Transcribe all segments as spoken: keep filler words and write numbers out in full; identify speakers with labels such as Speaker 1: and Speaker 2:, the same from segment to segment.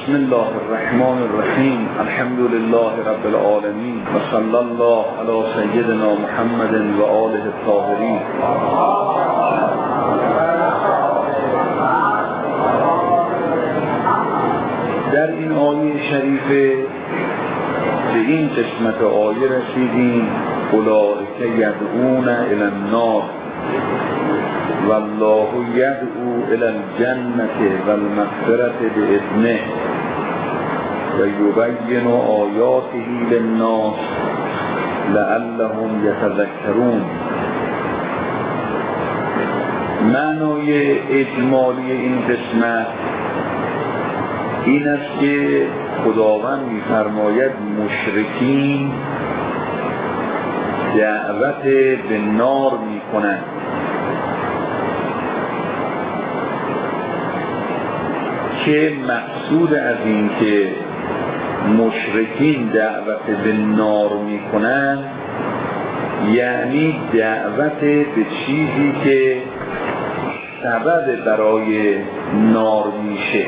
Speaker 1: بسم الله الرحمن الرحیم. الحمد لله رب العالمین و صلی الله علی سیدنا محمد و آله الطاهرین. در این آیه شریفه به این قسمت آیه رسیدیم: اولئک یدعون الی النار والله یدعو الی الجنة والمغفرة باذنه و یبین آیاته للناس لعلهم یتذکرون. معنای اجمالی این قسمت این است که خداوند می‌فرماید مشرکین دعوت به نار می‌کنند. که مقصود از این که مشرکین دعوت به نار می‌کنند یعنی دعوت به چیزی که سبب برای نار میشه.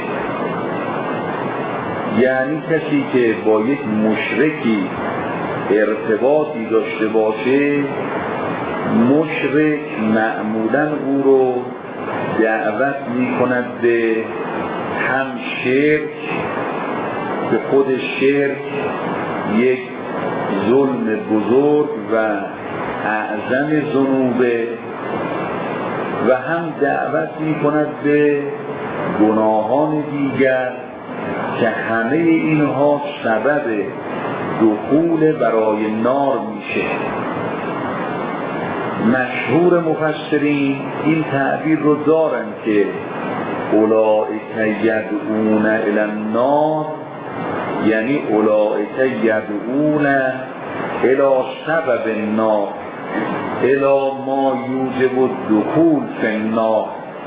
Speaker 1: یعنی کسی که با یک مشرکی ارتباطی داشته باشه، مشرک معمولاً او رو دعوت می‌کند به هم شرک، به خود شرک یک ظلم بزرگ و اعظم ذنوبه، و هم دعوت می‌کند به گناهان دیگر که همه اینها سبب دخول برای نار میشه. مشهور مفسرین این تعبیر رو دارن که اولئک یدعون الی النار، یعنی اولئک یدعون الی سبب النار الی ما یوجب الدخول فی النار.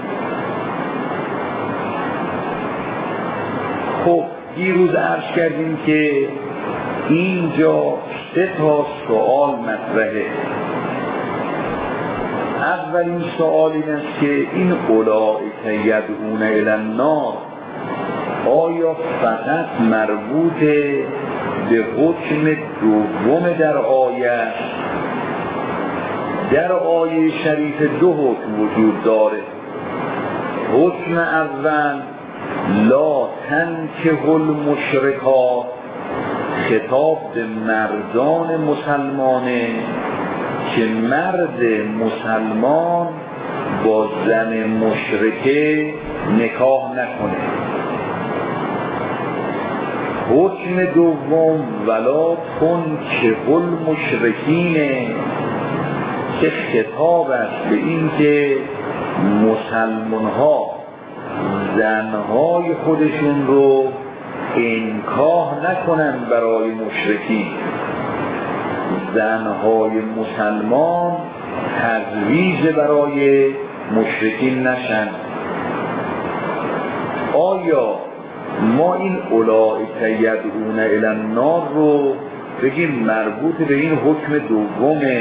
Speaker 1: خب دیروز عرض کردیم که اینجا سه تا سوال مطرحه. اولین سوال این است که این اولئک یدعون الی النار آیا فقط مربوط به حکم دوم در آیه است؟ در آیه شریف دو حکم وجود داره. حکم اول لا تنکحوا المشرکات، خطاب به مردان مسلمانه که مرد مسلمان با زن مشرکه نکاح نکنه. حکم دوم ولا تنکحوا المشرکین، که خطاب است به این که مسلمان ها زنهای خودشون رو انکاح نکنن برای مشرکین. زنهای مسلمان تجویز برای مشرکین نشن. آیا ما این اولئک یدعون الی النار رو بگیم مربوط به این حکم دومه؟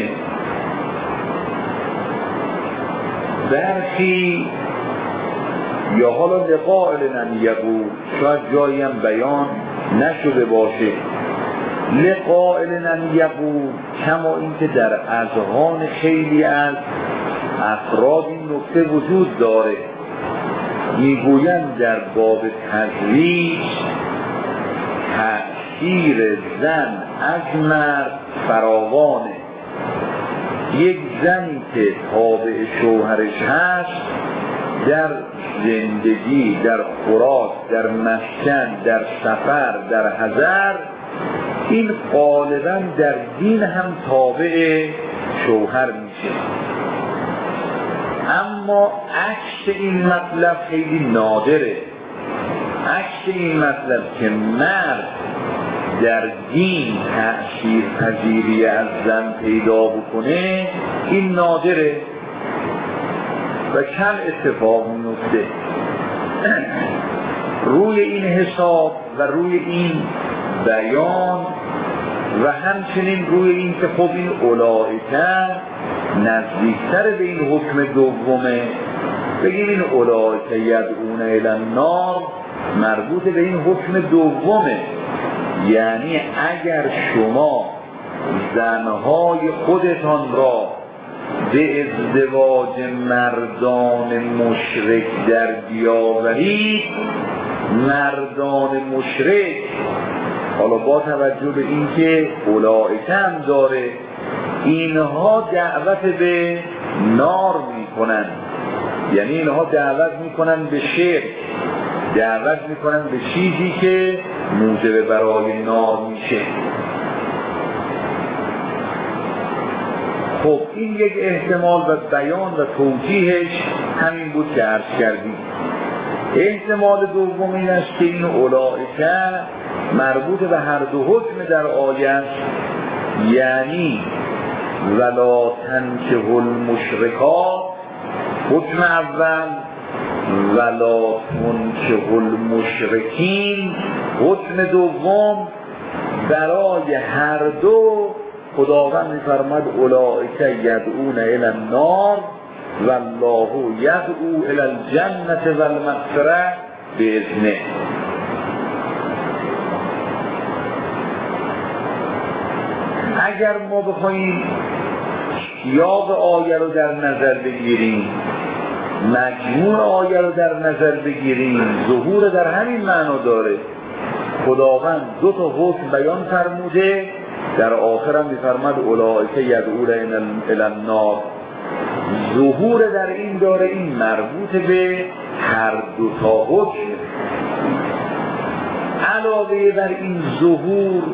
Speaker 1: برخی یا حالا لقائل نمیگو، شاید جایی هم بیان نشده باشه، لقائل نمیگو کما اینکه در اذهان خیلی از افراد این نکته وجود داره. میگویند در باب تزویج تأثیر زن از مرد فراوانه. یک زنی که تابع شوهرش هست در زندگی، در خوراک، در مسکن، در سفر، در حضر، این غالباً در دین هم تابع شوهر میشه. اما عکس این مطلب خیلی نادره. عکس این مطلب که مرد در دین تأثیر پذیری از زن پیدا بکنه، این نادره و کم اتفاق میفته. روی این حساب و روی این بیان و همچنین روی این که خب این اولئک نزدیکتر به این حکم دومه، بگیم این اولئک یدعون الی النار مربوط به این حکم دومه. یعنی اگر شما زنهای خودتان را به ازدواج مردان مشرک در بیاورید، مردان مشرک حالا با توجه به اینکه اولئک هم داره، اینها دعوت به نار میکنن، یعنی اینها دعوت میکنن به شرک، دعوت میکنن به چیزی که موجب برای نار میشه. خب این یک احتمال و بیان و توجیهش همین بود که عرض کردیم. احتمال دوم این است که این اولئک مربوط به هر دو حکم در آیه است، یعنی ولا تنکحوا المشرکات حکم اول، ولا تنکحوا المشرکین حکم دوم. برای هر دو خداوند می‌فرماید اولئک یدعون الی النار والله یدعو الی الجنة والمغفرة باذنه. اگر ما بخوایم سیاق آیه رو در نظر بگیریم، مجموع آیه رو در نظر بگیریم، ظهور در همین معنا داره. خداوند دو تا حکم بیان فرموده، در آخر هم می‌فرماد اولئک یدعون الی النار. ظهور در این داره، این مربوط به هر دو تا حکم. علاوه بر این ظهور،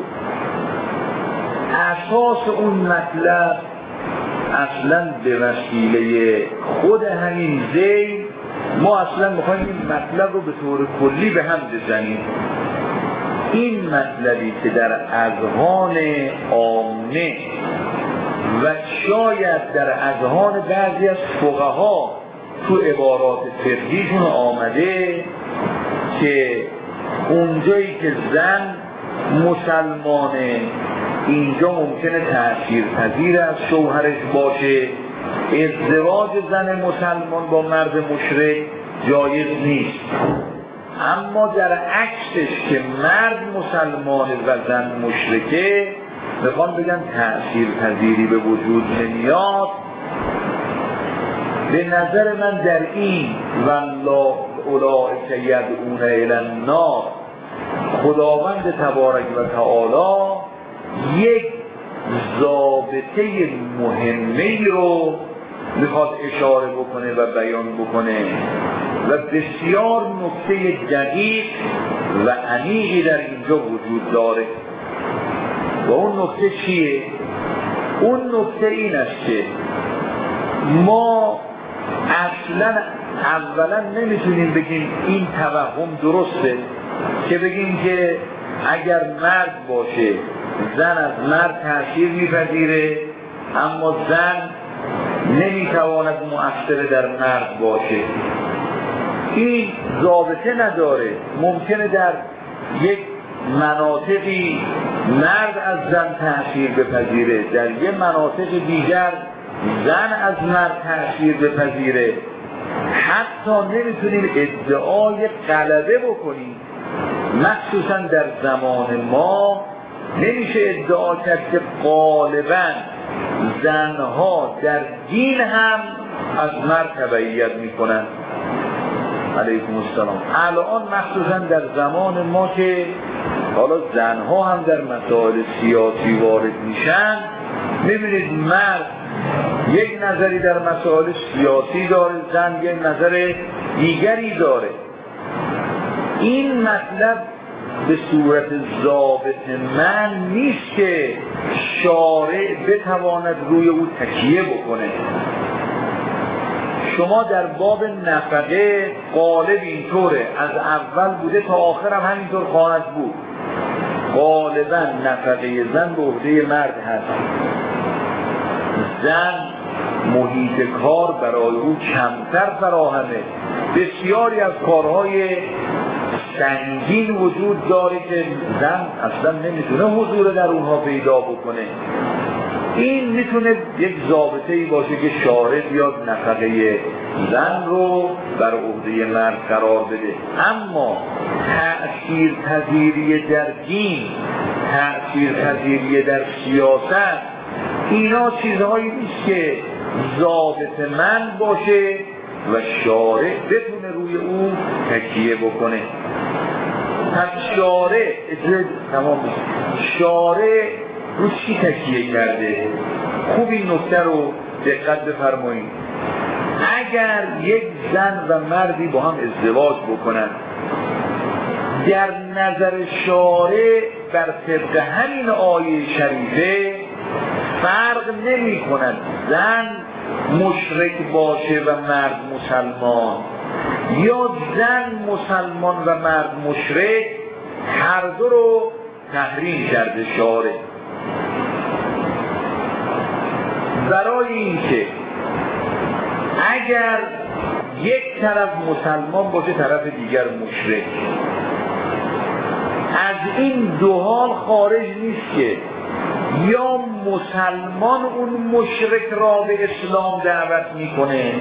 Speaker 1: اساس اون مطلب اصلا به وسیله خود همین ذیل ما اصلا میخوایم این مطلب رو به طور کلی به هم بزنیم. این مطلبی که در اذهان عامه و شاید در اذهان بعضی از فقها تو عبارات فقهیشون آمده که اونجایی که زن مسلمانه اینجا ممکنه تأثیر پذیر از شوهرش باشه، ازدواج زن مسلمان با مرد مشرک جایز نیست. اما در عکسش که مرد مسلمانه و زن مشرکه، میخوان بگن تأثیر پذیری به وجود نمیاد. به نظر من در این والله اولئک یدعون الی النار خداوند تبارک و تعالی یک ضابطه مهمی رو میخواد اشاره بکنه و بیان بکنه و بسیار نکته دقیق و عمیقی در اینجا وجود داره. و اون نکته چیه؟ اون نکته این است که ما اصلا اولا نمیتونیم بگیم این توهم درسته که بگیم که اگر مرد باشه زن از مرد تأثیر میپذیره، اما زن نمیتواند مؤثر در مرد باشه. این ضابطه نداره. ممکنه در یک مناطقی مرد از زن تأثیر بپذیره، در یک مناطق دیگر زن از مرد تأثیر بپذیره. حتی نمیتونیم ادعای غلبه بکنیم. مخصوصا در زمان ما نمیشه ادعا کرد که غالبا زنها در دین هم از مرد تبعیت میکنن. علیکم السلام. الان مخصوصا در زمان ما که حالا زنها هم در مسائل سیاسی وارد میشن، میبینید مرد یک نظری در مسائل سیاسی داره، زن یک نظر دیگری داره. این مطلب به صورت ضابط من نیست که شارع بتواند روی او تکیه بکنه. شما در باب نفقه غالب اینطوره، از اول بوده تا آخر هم همینطور خواهد بود. غالبا نفقه زن به عهده مرد هست. زن محیط کار برای او کمتر فراهمه. بسیاری از کارهای سنگین وجود داره که زن اصلا نمیتونه حضور در اونها پیدا بکنه. این میتونه یک ضابطه‌ای باشه که شارع بیاد نفقه زن رو بر عهده مرد قرار بده. اما تأثیر پذیری در دین، تأثیر پذیری در سیاست، اینا چیزهایی نیست که ضابط من باشه و شارع بتونه روی اون تکیه بکنه. پس شارع تمام شارع رو چی تکیه کرده؟ خوب این نکته رو دقت بفرمایید. اگر یک زن و مردی با هم ازدواج بکنن، در نظر شارع بر طبق همین آیه شریفه فرق نمی کند زن مشرک باشه و مرد مسلمان، یا زن مسلمان و مرد مشرک، هر دو رو تحریم کرده شارع. برای اینکه اگر یک طرف مسلمان باشه طرف دیگر مشرک، از این دو حال خارج نیست که یا مسلمان اون مشرک را به اسلام دعوت میکنه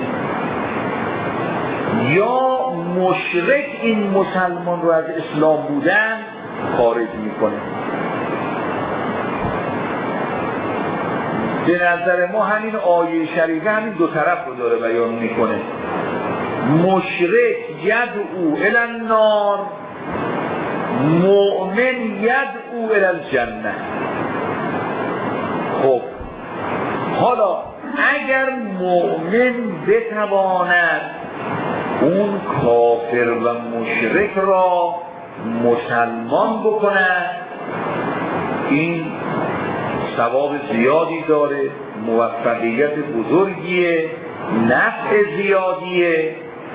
Speaker 1: یا مشرک این مسلمان رو از اسلام بودن خارج میکنه. به نظر ما همین آیه شریفه همین دو طرف رو داره بیان میکنه. مشرک یدعو الی النار، مؤمن یدعو الی الجنه. خب حالا اگر مؤمن بتواند اون کافر و مشرک را مسلمان بکند، این ثواب زیادی داره، موفقیت بزرگیه، نفع زیادیه.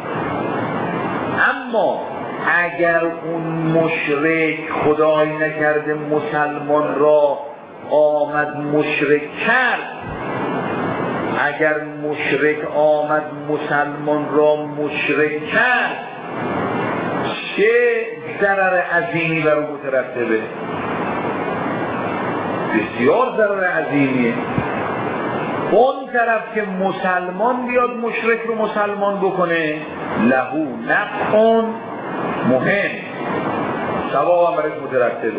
Speaker 1: اما اگر اون مشرک خدای نکرده مسلمان را آمد مشرک کرد، اگر مشرک آمد مسلمان را مشرک کرد، چه ضرر عظیمی بر او مترتبه؟ بسیار ضرر عظیمیه. اون طرف که مسلمان بیاد مشرک رو مسلمان بکنه، لهو نفعون مهم، ثواب هم برش مترتبه.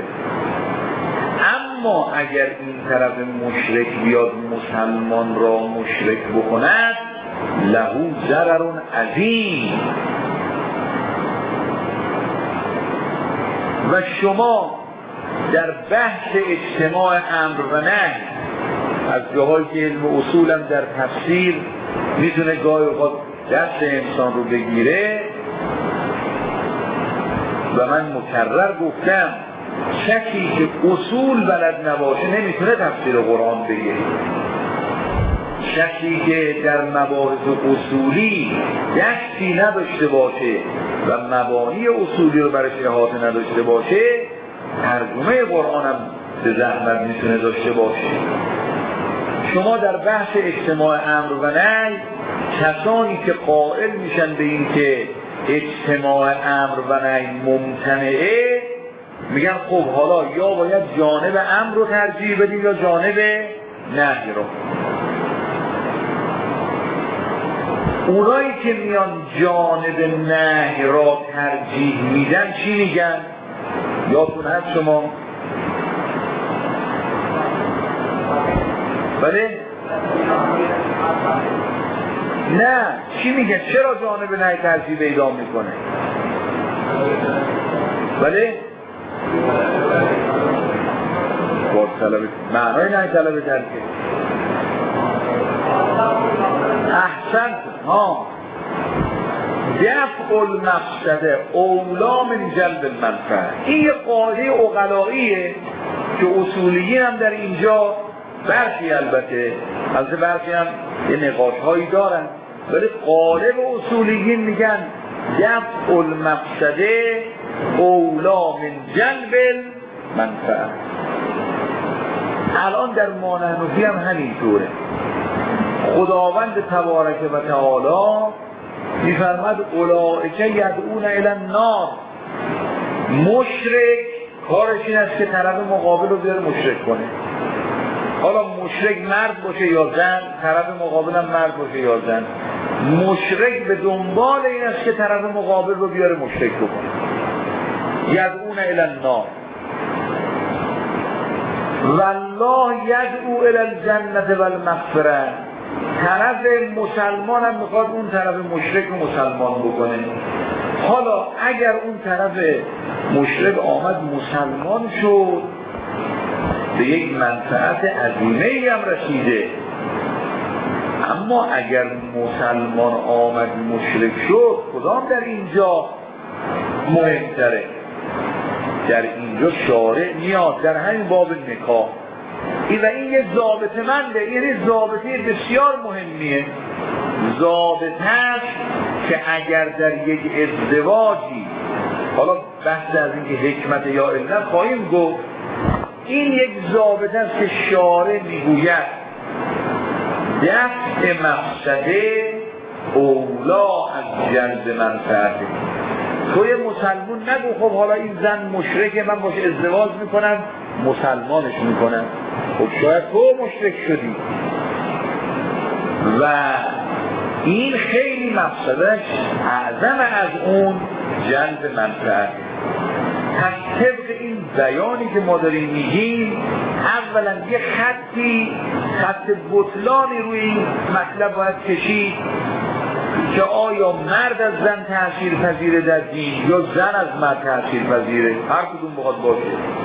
Speaker 1: اما اگر این طرف مشرک بیاد مسلمان را مشرک بکند، لهو ضرر عظیم. و شما در بحث اجتماع امر و نهی، از جاهایی که علم اصولم در تفسیر میتونه گاهی اوقات دست انسان رو بگیره، و من مکرر گفتم کسی که اصول بلد نباشه نمیتونه تفسیر قرآن بگه. کسی که در مباحث اصولی دستی نداشته باشه و مبانی اصولی رو برش احاطه نداشته باشه، ترجمه قرآن هم به زحمت میتونه داشته باشه. شما در بحث اجتماع امر و نهی، کسانی که قائل میشن به این که اجتماع امر و نهی ممتنعه، میگن خب حالا یا باید جانب امر رو ترجیح بدیم یا جانب نهی رو. اونایی که میان جانب نهی را ترجیح میدن چی میگن؟ یادتون هست شما؟ بله؟ نه، چی میگن؟ چرا جانب نهی ترجیح پیدا میکنه؟ بله؟ باز طلبه معنای نهی طلبه ترجیح احسن ها دفع المفسده اولا من جلب المنفعه. این یه قاعده عقلاییه که اصولیین هم در اینجا برخی البته از برخی هم یه نقاش هایی دارن، ولی قالب اصولیین میگن دفع المفسده اولا من جلب المنفعه. الان در مانحنفی هم همینطوره. خداوند تبارک و تعالی میفرماد اولئک یدعون الی النار. مشرک کارش این است که طرف مقابل رو بیاره مشرک کنه. حالا مشرک مرد باشه یا زن، طرف مقابل هم مرد باشه یا زن، مشرک به دنبال این است که طرف مقابل رو بیاره مشرک بکنه. یدعون الی النار والله یدعو الی الجنة والمغفرة. طرف مسلمان هم میخواد اون طرف مشرک رو مسلمان بکنه. حالا اگر اون طرف مشرک آمد مسلمان شد به یک منفعت عظیمه ای هم رسیده، اما اگر مسلمان آمد مشرک شد کدام در اینجا مهمتره؟ در اینجا شارع میاد در همین باب نکاح و این یه ضابطه منده، یعنی ضابطه بسیار مهمیه. ضابطه است که اگر در یک ازدواجی، حالا بحث از این که حکمت یا علت خواهیم گفت، این یک ضابطه است که شارع میگوید دفع مفسده اولا از جلب منفعته. توی مسلمون نگو خب حالا این زن مشرکه من باشه ازدواج میکنم مسلمانش میکنم، خب شاید تو مشرک شدی و این خیلی مفسدش اعظم از اون جلب منفعت. پس طبق این بیانی که ما داریم میگیم اولا یه خطی خط بطلانی روی این مطلب باید کشید که آیا مرد از زن تأثیر پذیره در دین یا زن از مرد تأثیر پذیره، هر کدوم بخواد باشه.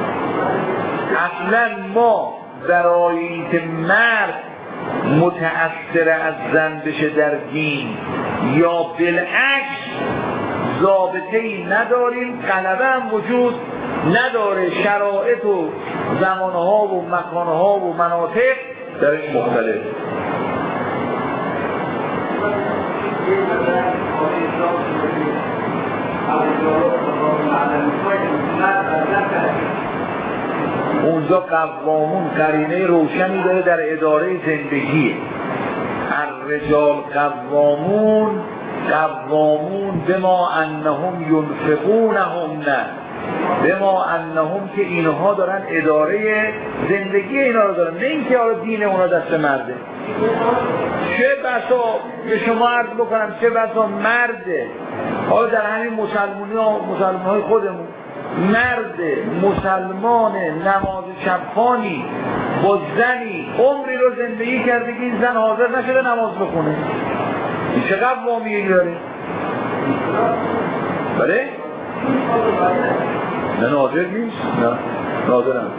Speaker 1: اصلا ما برای اینکه مرد متأثر از زن بشه در دین یا بالعکس ضابطه‌ای نداریم، غلبه هم وجود نداره، شرایط و زمانها و مکانها و مناطق درش مختلف. اونجا قوامون قرینه روشنی داره در اداره زندگی. الرجال قوامون قوامون بما انهم ینفقونهم، نه بما انهم که اینها دارن اداره زندگی اینا رو دارن، نه اینکه حالا دین اونا دست مرده. چه بسا به شما عرض بکنم چه بسا مرده، حالا در همین مسلمانی ها مسلمان های خودمون مرد مسلمان نماز شبخوانی با زنی عمری رو زندگی کرده که این زن حاضر نشده نماز بخونه، این چه قوامی داره؟ بله؟ نه نادر نیست؟ نه نادر هم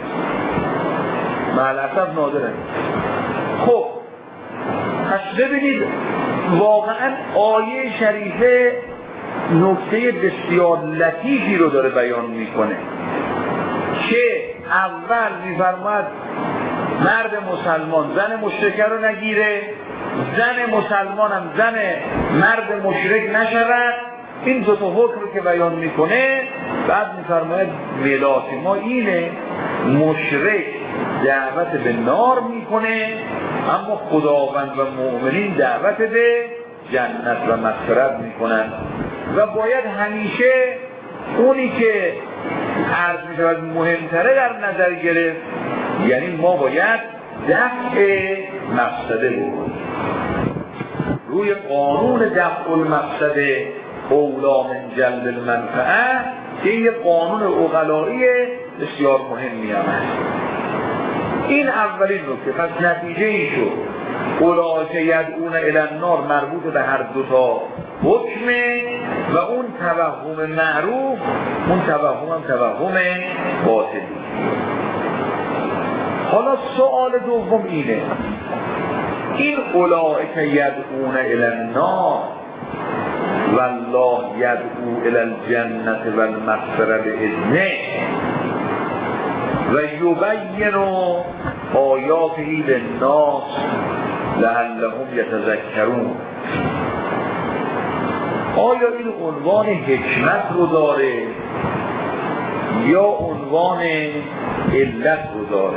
Speaker 1: معلقب نادر هم. خب پس ببینید واقعا آیه شریفه نکته بسیار لطیفی رو داره بیان میکنه که اول میفرماد مرد مسلمان زن مشرکه رو نگیره، زن مسلمان هم زن مرد مشرک نشود. این دو تا حکم رو که بیان میکنه بعد میفرماید ولایت ما اینه، مشرک دعوت به نار میکنه اما خداوند و مؤمنین دعوت به جنت و مغفرت میکنن و باید همیشه اونی که عرض میشود مهمتره در نظر گرفت، یعنی ما باید دفع مفسده بکنیم روی قانون دفع المفسده اولا من جلب المنفعه که یه قانون عقلایی بسیار مهمی هم هست. این اولین نکته. پس نتیجه این شد اولئک یدعون الی النار مربوط به هر دوتا حکمه و اون توهم معروف اون توهم هم توهم باطلی. حالا سوال دوم اینه، این اولئک یدعون الی النار والله یدعو الی الجنة والمغفرة باذنه و یبین آیاته للناس لعلهم یتذکرون. آیا این عنوان حکمت رو داره یا عنوان علت رو داره؟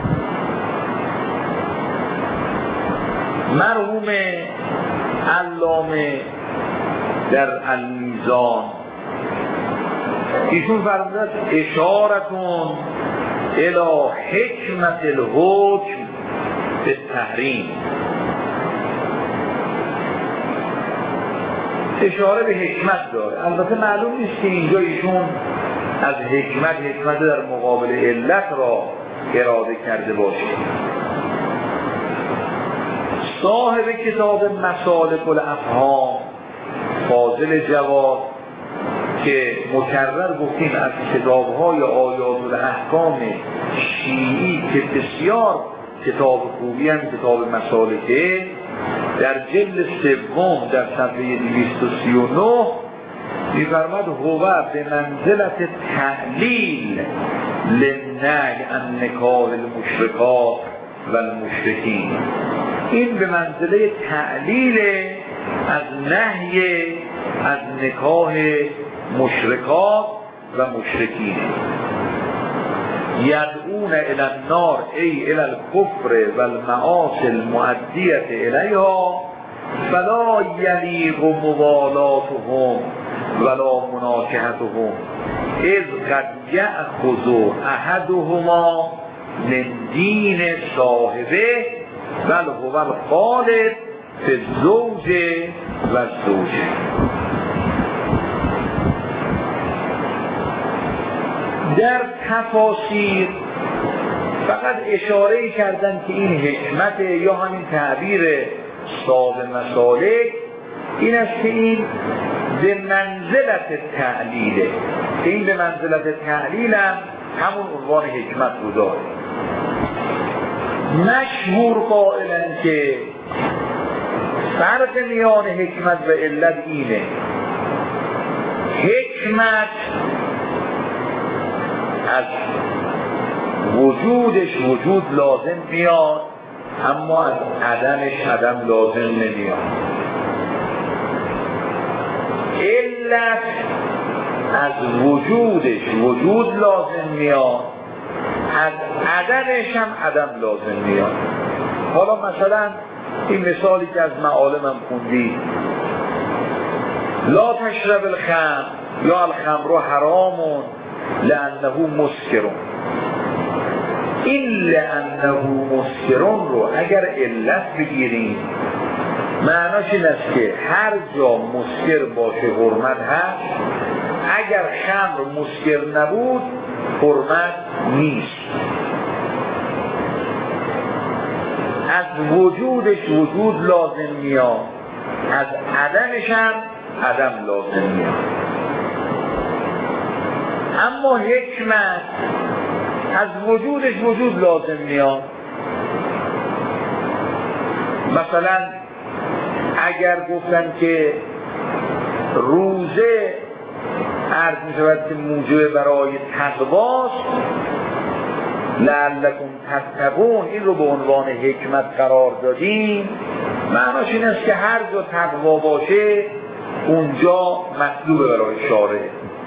Speaker 1: مرحوم علامه در المیزان ایشون فرمودند اشارتون الی حکمت الحکم به تحریم، اشاره به حکمت داره. البته معلوم نیست که اینجا ایشون از حکمت حکمت در مقابل علت را اراده کرده باشید. صاحب کتاب مسالک الافهام فاضل جواد که مکرر گفتیم از کتاب‌های آیات الاحکام شیعی که بسیار کتاب خوبی هم کتاب مسالکه، در جلد سوم در صفحه دویست و سی و نه می‌فرماد هو به منزلت تعلیل للنهی عن نکاح المشرکات و المشرکین. این به منزله تعلیل از نهی از نکاح مشرکات و مشرکین. یدعون الی النار ای الی الکفر و المعاصی المؤدیة الیها فلا یلیق موالاتهم ولا مناکحتهم اذ قد یأخذ احدهما من دین صاحبه بل هو الخالد فی الزوج و الزوجه. در تفاسیر فقط اشاره کردن که این حکمت یا همین تعبیر صاحب مسالک این است که این به منزلت تعلیله، که این به منزلت تعلیل هم همون عنوان حکمت رو داره. مشهور قائلن که فرق میان حکمت و علت اینه، حکمت از وجودش وجود لازم میاد اما از عدمش عدم لازم نمیاد. علت از وجودش وجود لازم میاد از عدمش هم عدم لازم میاد. حالا مثلا این مثالی که از معالمم خوندی، لا تشرب الخمر یا الخمر حرامون لانه مسکرون. این لانه مسکرون رو اگر علت بگیریم معناش این است که هر جا مسکر باشه حرمت هست، اگر خمر مسکر نبود حرمت نیست. از وجودش وجود لازم میاد از عدمش هم عدم لازم میاد. اما حکمت از وجودش وجود لازم میاد. مثلا اگر گفتن که روزه عرض می شود که موجب برای تقواست لعلکم تتقون، این رو به عنوان حکمت قرار دادیم، معناش این است که هر جا تقوا باشه اونجا مطلوب برای شارع.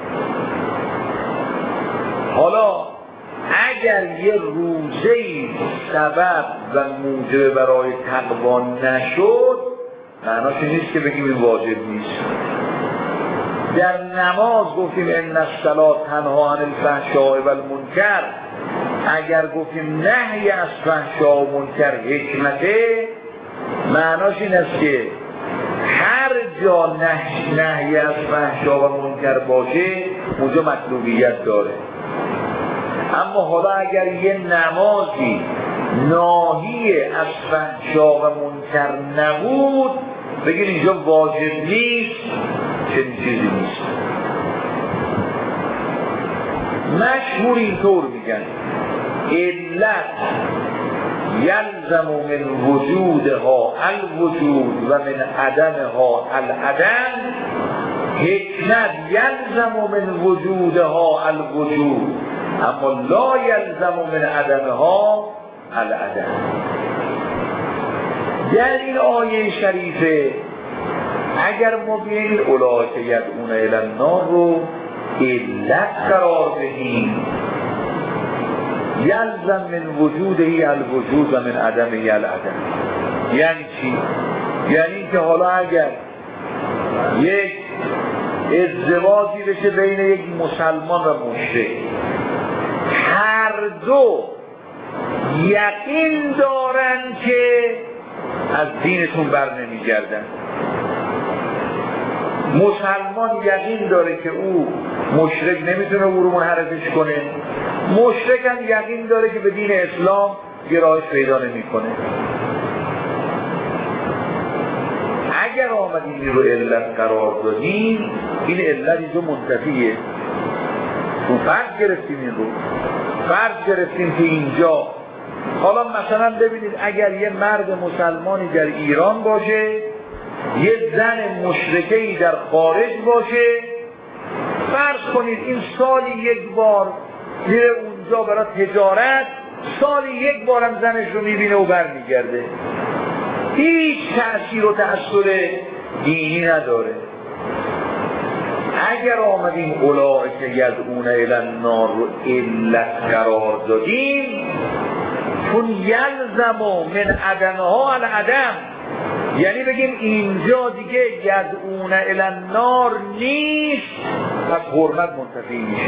Speaker 1: حالا اگر یه روزه‌ای سبب و موجب برای تقوا نشد معناش نیست که بگیم این واجب نیست. در نماز گفتیم ان الصلاة تنها عن الفحشاء و المنکر، اگر گفتیم نهی از فحشا و منکر حکمته معناش این است که هر جا نهی از فحشا و منکر باشه اونجا مطلوبیت داره. اما حالا اگر یه نمازی ناهی از فحشا و منکر نبود بگید اینجا واجب نیست، چنین چیزی نیست. مشهور اینطور میگن علت یلزم من وجودها الوجود و من عدمها العدم، حکمت یلزم من وجودها الوجود اما لا یلزم من عدمها العدم. در این آیه شریفه اگر ما بیاییم اولئک یدعون الی النار رو علت قرار بدیم، یلزم من وجوده الوجود و من عدمه العدم، یعنی چی؟ یعنی که حالا اگر یک ازدواجی بشه بین یک مسلمان و مشرک، هر دو یقین دارن که از دینتون بر نمیگردن، مسلمان یقین داره که او مشرک نمیتونه او رو منحرفش کنه، مشرک هم یقین داره که به دین اسلام گرایش پیدا نمیکنه. اگر آمدیم این رو علت قرار دادیم، این علت اینجا منتفیه. تو فرض گرفتیم این رو فرض گرفتیم که اینجا، حالا مثلا ببینید اگر یه مرد مسلمانی در ایران باشه، یه زن مشرکه‌ای در خارج باشه، فرض کنید این سالی یک بار میره اونجا برای تجارت، سالی یک بارم زنش رو میبینه و برمیگرده، هیچ تأثیر و تأثیر دینی نداره. اگر آمدیم اولئک یدعون الی النار رو علت قرار دادیم، چون یلزم من عدمها العدم، یعنی بگیم اینجا دیگه یدعون الی النار نیست، پس حرمت منتفی میشه.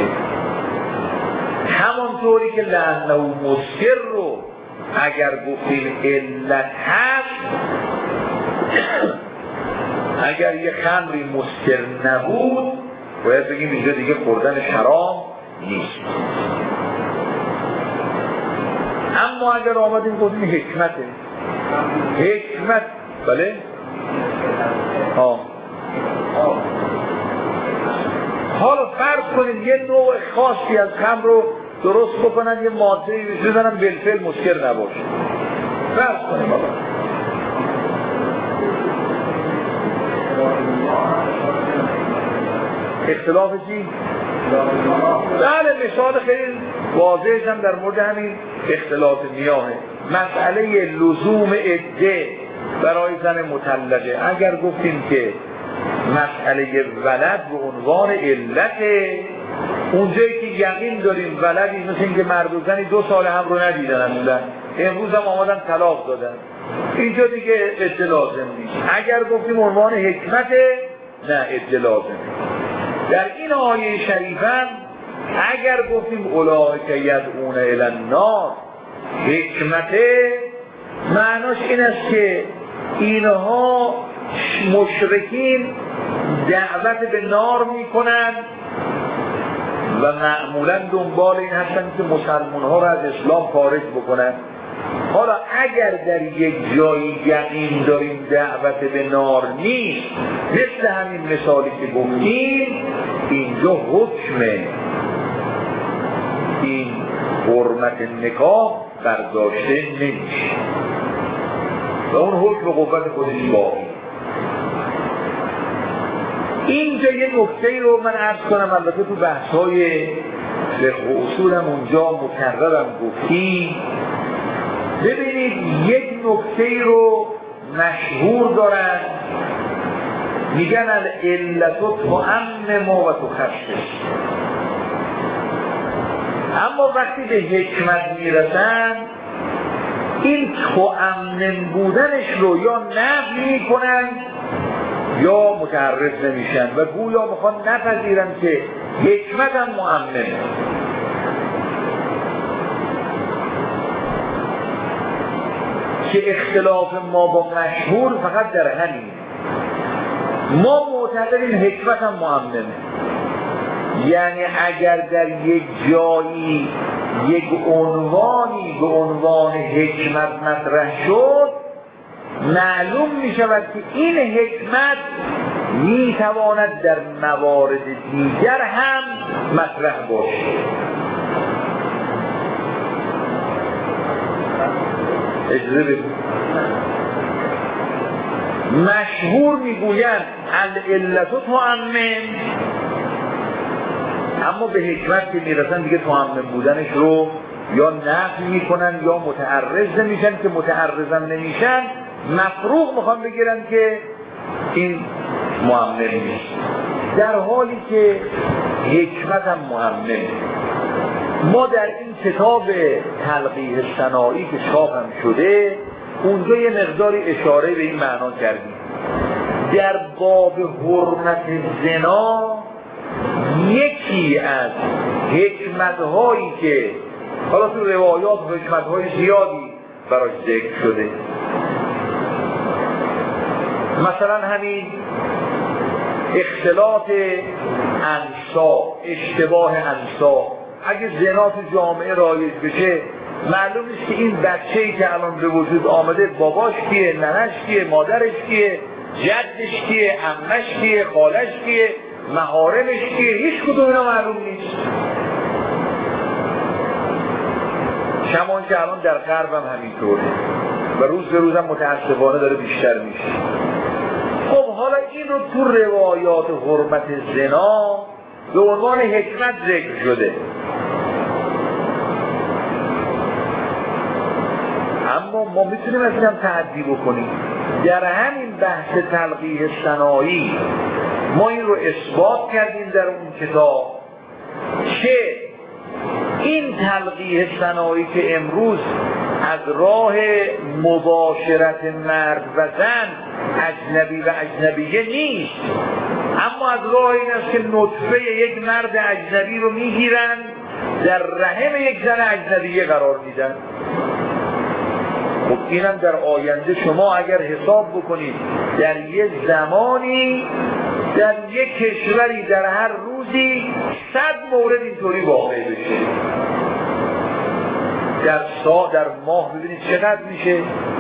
Speaker 1: همانطوری که لعنه و مسکر رو اگر گفتیم علت هست، اگر یه خمری مسکر نبود باید بگیم اینجا دیگه خوردن حرام نیست. اما اگر آمدیم گفتیم حکمته، حکمت بله ها حالا فرض کنید یه نوع خاصی از خمر رو درست بکنن، یه ماده‌ای بزنن بالفعل مسکر نباشه، فرض کنید بابا اختلاف چی؟ بله مثال خیلی واضحش هم در مورد همین اختلاف میاهه. مسئله لزوم عده برای زن مطلقه، اگر گفتیم که مسئله ولد به عنوان علته، اونجایی که یقین داریم ولدی مثل این که مرد و زنی دو سال هم رو ندیدن بودن، امروز هم آمدن طلاق دادن، اینجا دیگه عده لازم نیست. اگر گفتیم عنوان حکمته، نه عده لازم. در این آیه شریفن اگر گفتیم اولئک یدعون الی النار حکمته، معناش این است که اینها مشرکین دعوت به نار میکنن و معمولا دنبال این هستن که مسلمان ها را از اسلام خارج بکنن. حالا اگر در یک جایی یقین داریم دعوت به نار نیست، مثل همین مثالی که گفتیم، اینجا حکم این حرمت نکاح برداشته نمیشه و اون حکم قوت خودش باقی. اینجا یه نکته رو من عرض کنم، البته تو بحث‌های فقه و اصولم اونجا مکررم گفتیم. ببینید یک نکته رو مشهور دارن، میگن العلت تعمم و تخصص، اما وقتی به حکمت میرسن این تعمم بودنش رو یا نفی میکنن یا متعرض نمیشن و گویا میخوان نپذیرن که حکمت هم معممه. که اختلاف ما با مشهور فقط در همین، ما معتقدیم حکمت هم معممه، یعنی اگر در یک جایی یک عنوانی به عنوان حکمت مطرح شد، معلوم می شود که این حکمت می تواند در موارد دیگر هم مطرح باشه. اجازه بدید، مشهور میگویند العلت تعمم، اما به حکمت که میرسن دیگه تعمم بودنش رو یا نفی میکنن یا متعرض نمیشن، که متعرضم نمیشن مفروغ میخوان بگیرن که این معمم نیست، در حالی که حکمت هم معممه. ما در این کتاب تلقیح صناعی که چاپ هم شده، اونجا یه مقداری اشاره به این معنا کردیم. در باب حرمت زنا یکی از حکمت‌هایی که حالا تو روایات حکمت‌های زیادی براش ذکر شده، مثلا همین اختلاط انساب، اشتباه انساب. اگه زنا تو جامعه رایج بشه معلوم نیست که این بچه‌ای که الان به وجود آمده باباش کیه، ننش کیه، مادرش کیه، جدش کیه، عمش کیه، خالش کیه، محارمش کیه، هیچ کدوم اینا معلوم نیست. شمان که الان در غرب هم همینطوره و روز به روز هم متاسفانه داره بیشتر میشه. خب حالا این رو تو روایات حرمت زنا به عنوان حکمت ذکر شده، اما ما میتونیم از اینم تعدی بکنیم. در همین بحث تلقیح صناعی ما این رو اثبات کردیم در اون کتاب که این تلقیح صناعی که امروز از راه مباشرت مرد و زن اجنبی و اجنبیه نیست، اما از راه این است که نطفه یک مرد اجنبی رو میگیرن در رحم یک زن اجنبیه قرار میدن. خب اینم در آینده شما اگر حساب بکنید در یک زمانی در یک کشوری در هر روزی صد مورد اینطوری واقع بشه، در سا در ماه ببینید چقدر میشه؟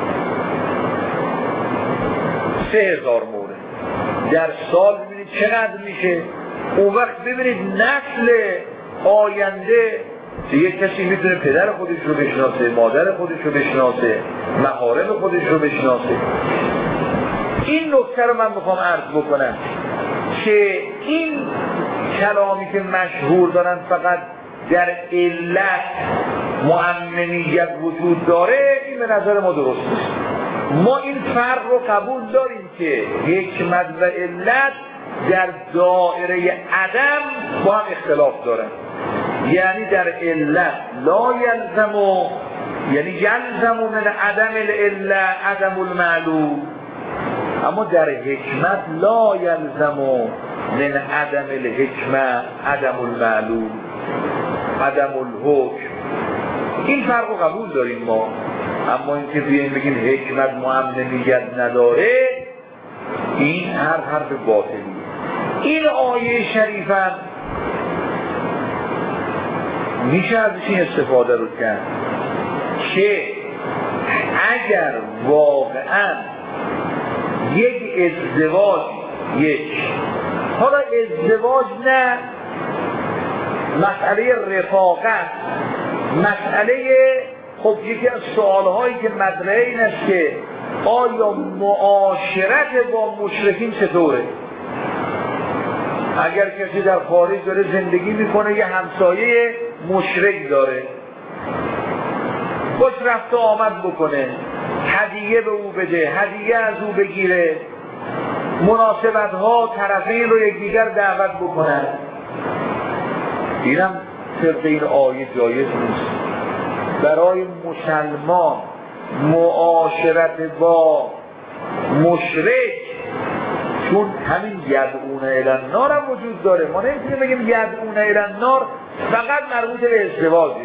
Speaker 1: سه هزار مورد. در سال ببینید چقدر میشه؟ اون وقت ببینید نسل آینده یک کسی میتونه پدر خودش رو بشناسه، مادر خودش رو بشناسه، محارم خودش رو بشناسه. این نکته رو من میخوام عرض بکنم که این کلامی که مشهور دارن فقط در علت مؤمنیت وجود داره، این به نظر ما درست نیست. ما این فرق رو قبول داریم که حکمت و علت در دایره عدم با هم اختلاف دارن. یعنی در علت لا یلزم، یعنی یلزم من عدم العلت عدم المعلوم، اما در حکمت لا یلزم من عدم الحکمت عدم المعلوم عدم الحکم. این فرق رو قبول داریم ما، اما اینکه بیاییم بگیم حکمت مؤمنیت نداره، این هر حرف باطلیه. این آیه شریفه میشه ازش این استفاده رو کرد که اگر واقعا یک ازدواج یک حالا ازدواج نه مسئله رفاقت، مسئله خب یکی از سوالهایی که مطرحه این است که آیا معاشرت با مشرکین چطوره؟ اگر کسی در خارج داره زندگی میکنه یه همسایه مشرک داره، باش رفت و آمد بکنه، هدیه به او بده، هدیه از او بگیره، مناسبت ها طرفین رو یکدیگر دعوت بکنن، اینم طبق این آیه جایز نیست. برای مسلمان معاشرت با مشرک، چون همین یدعون الی النار هم وجود داره، ما نمیتونیم بگیم یدعون الی النار فقط مربوط به ازدواجه.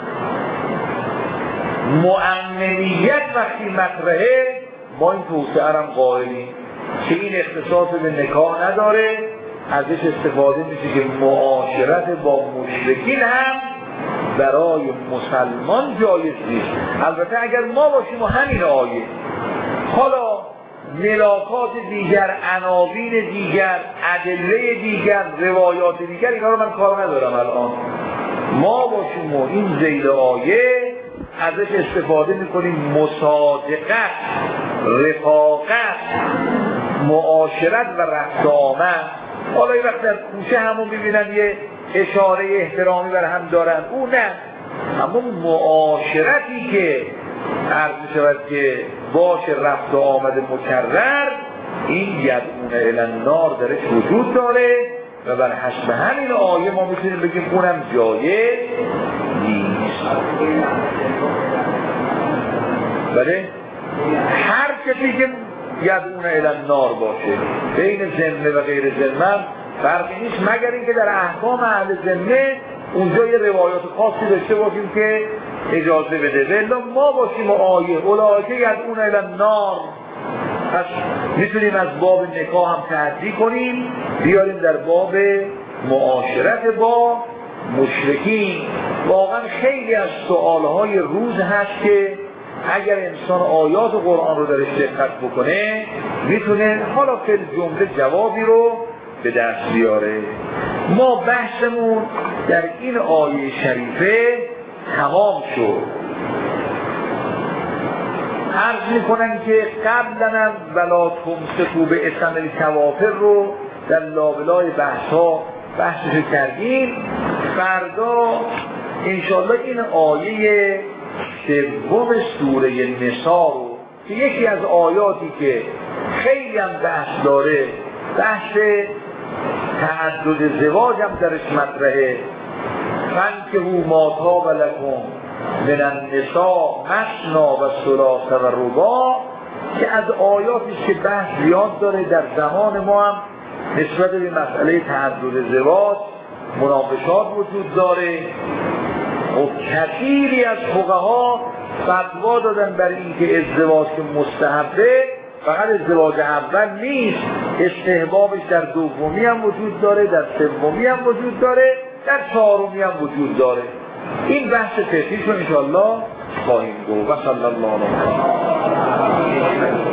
Speaker 1: مؤمنیت وقتی مطرحه ما این توسعه هم قائلیم که این اختصاص به نکاح نداره، ازش استفاده میشه که معاشرت با مشرکین هم برای مسلمان جایز نیست. البته اگر ما باشیم و همین آیه، حالا ملاکات دیگر، عناوین دیگر، ادله دیگر، روایات دیگر، اینا رو من کار ندارم الان. ما باشیم و این ذیل آیه ازش استفاده میکنیم مصادقت، رفاقت، معاشرت و رفت آمد. حالا این وقت در کوچه همون ببینن یه اشاره احترامی بر هم دارن، او نه، اما معاشرتی که عرض شود که باشه رفت و آمد مکرر، این یدعون الی النار درش وجود داره و بر حسب همین آیه ما میتونیم بگیم اونم جایز نیست. بله هر کسی که یدعون الی النار باشه بین ذمه و غیر ذمه فرقی نیست، مگر اینکه در احکام اهل ذمه اونجا یه روایات خاصی داشته باشیم که اجازه بده. ولی ما باشیم و آیه اولئک یدعون الی النار پس میتونیم از باب نکاح هم تعدی کنیم، بیاریم در باب معاشرت با مشرکین. واقعا خیلی از سوالهای روز هست که اگر انسان آیات قرآن رو درش دقت بکنه میتونه حالا فی الجمله جوابی رو به دست بیاره. ما بحثمون در این آیه شریفه تمام شد. عرض میکنن که قبلا از ولا تمسکوا بعصم الکوافر رو در لابلای بحث ها بحثش کردیم. فردا انشالله این آیه سوم سوره نساء رو که یکی از آیاتی که خیلی هم بحث داره، بحث تعدد زواج هم درش مطرحه. فانکحوا ما طاب لکم من النساء مثنی و ثلاث و رباع، که از آیاتی که بحث زیاد داره در زمان ما هم نسبت به مسئله تعدد زواج مناقشات وجود داره. و کثیری از فقها فتوا دادن بر اینکه ازدواج که مستحبه فقط ازدواج اول نیست، استحبابش در دومی هم وجود داره، در سومی هم وجود داره، در چهارمی هم وجود داره. این بحث فقهیش رو انشاءالله خواهیم گفت. و صلی الله علیه و